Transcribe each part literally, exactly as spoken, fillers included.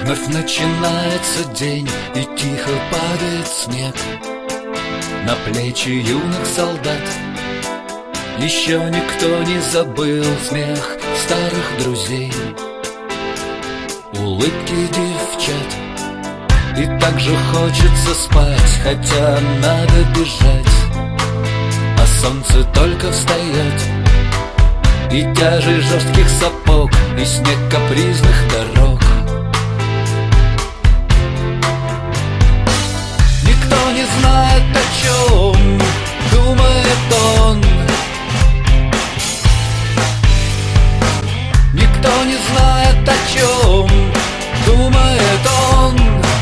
Вновь начинается день, и тихо падает снег на плечи юных солдат. Еще никто не забыл смех старых друзей, улыбки девчат. И так же хочется спать, хотя надо бежать, а солнце только встает, и тяжесть жестких сапог, и снег капризных дорог. Никто не знает, о чем думает он. Никто не знает, о чем думает он.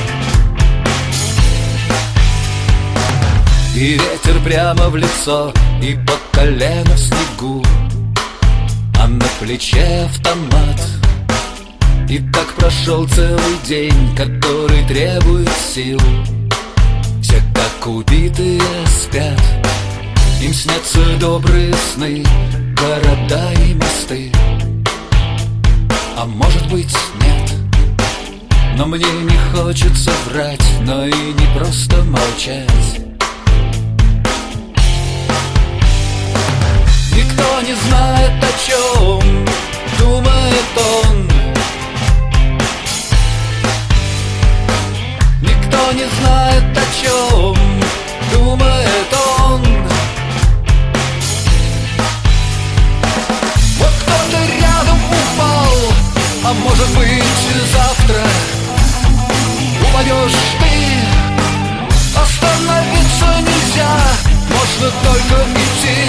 И ветер прямо в лицо, и по колено в снегу, а на плече автомат. И так прошел целый день, который требует сил. Все как убитые спят, им снятся добрые сны, города и мосты. А может быть нет, но мне не хочется врать, но и не просто молчать. Никто не знает, о чем думает он. Никто не знает, о чем думает он. Вот кто-то рядом упал, а может быть завтра упадешь ты. Остановиться нельзя, можно только идти.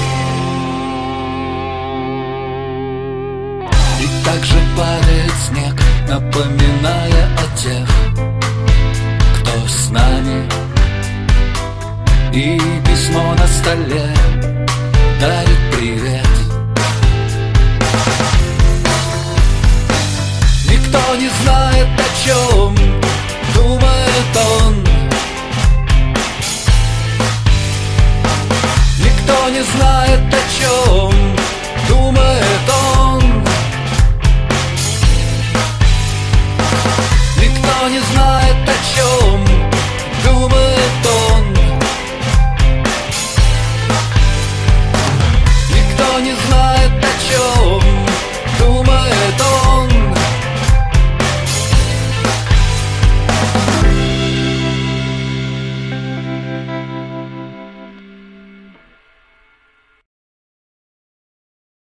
И так же падает снег, напоминая о тех, кто с нами. И письмо на столе дарит привет. Никто не знает, о чем думает он. Никто не знает, о чем думает он. Никто не знает.